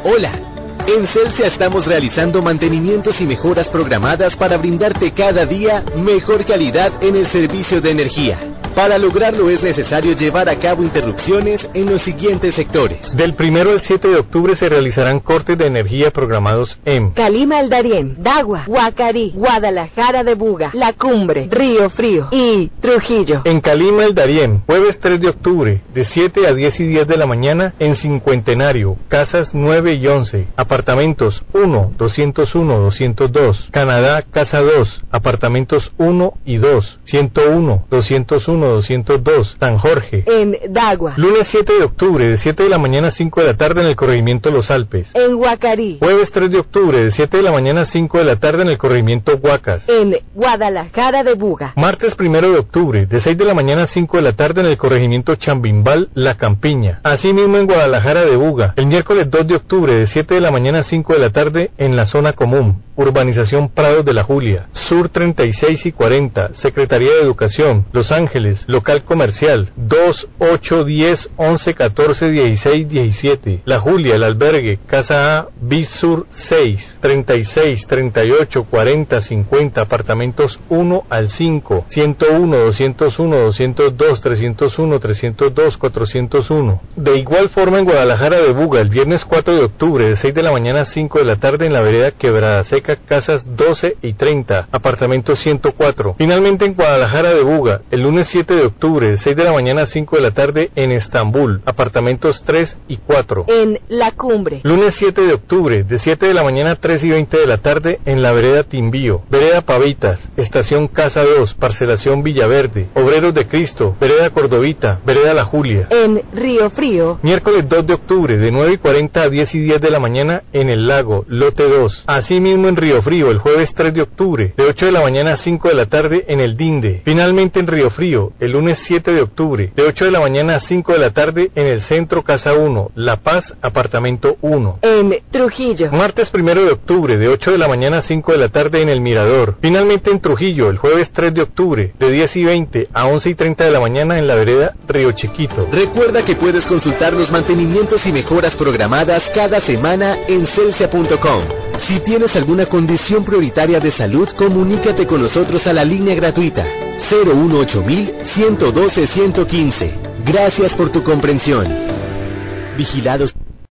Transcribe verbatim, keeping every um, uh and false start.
Hola, en Celsia estamos realizando mantenimientos y mejoras programadas para brindarte cada día mejor calidad en el servicio de energía. Para lograrlo es necesario llevar a cabo interrupciones en los siguientes sectores. Del primero al siete de octubre se realizarán cortes de energía programados en Calima El Darién, Dagua, Guacarí, Guadalajara de Buga, La Cumbre, Río Frío y Trujillo. En Calima El Darién, jueves tres de octubre, de siete a diez y diez de la mañana, en Cincuentenario, casas nueve y once, apartamentos uno, doscientos uno, doscientos dos, Canadá, casa dos, apartamentos uno y dos, ciento uno, doscientos uno, doscientos dos, San Jorge. En Dagua. Lunes siete de octubre, de siete de la mañana a cinco de la tarde en el corregimiento Los Alpes. En Guacarí. Jueves tres de octubre, de siete de la mañana a cinco de la tarde en el corregimiento Huacas. En Guadalajara de Buga. Martes primero de octubre, de seis de la mañana a cinco de la tarde en el corregimiento Chambimbal, La Campiña. Asimismo en Guadalajara de Buga. El miércoles dos de octubre, de siete de la mañana a cinco de la tarde en la zona común. Urbanización Prados de la Julia, Sur treinta y seis y cuarenta, Secretaría de Educación, Los Ángeles, Local Comercial, dos, ocho, diez, once, catorce, dieciséis, diecisiete, La Julia, El Albergue, Casa A, Bis Sur seis, treinta y seis, treinta y ocho, cuarenta, cincuenta, apartamentos uno al cinco, ciento uno, doscientos uno, doscientos dos, trescientos uno, trescientos dos, cuatrocientos uno. De igual forma en Guadalajara de Buga, el viernes cuatro de octubre, de seis de la mañana a cinco de la tarde en la vereda Quebrada Seca, casas doce y treinta, apartamento ciento cuatro. Finalmente en Guadalajara de Buga, el lunes siete de octubre, de seis de la mañana a cinco de la tarde en Estambul, apartamentos tres y cuatro. En La Cumbre. Lunes siete de octubre, de siete de la mañana a tres y veinte de la tarde en la vereda Timbío, vereda Pavitas, estación Casa dos, parcelación Villaverde, Obreros de Cristo, vereda Cordovita, vereda La Julia. En Río Frío. Miércoles dos de octubre, de nueve y cuarenta a diez y diez de la mañana en El Lago, lote dos. Asimismo en Río Frío, el jueves tres de octubre, de ocho de la mañana a cinco de la tarde en El Dinde. Finalmente en Río Frío, el lunes siete de octubre, de ocho de la mañana a cinco de la tarde en el Centro Casa uno, La Paz, apartamento uno. En Trujillo. Martes primero de octubre, de ocho de la mañana a cinco de la tarde en El Mirador. Finalmente en Trujillo, el jueves tres de octubre, de diez y veinte a once y treinta de la mañana en la vereda Río Chiquito. Recuerda que puedes consultar los mantenimientos y mejoras programadas cada semana en celsia punto com. Si tienes alguna condición prioritaria de salud, comunícate con nosotros a la línea gratuita cero uno ocho mil, ciento doce, ciento quince. Gracias por tu comprensión. Vigilados.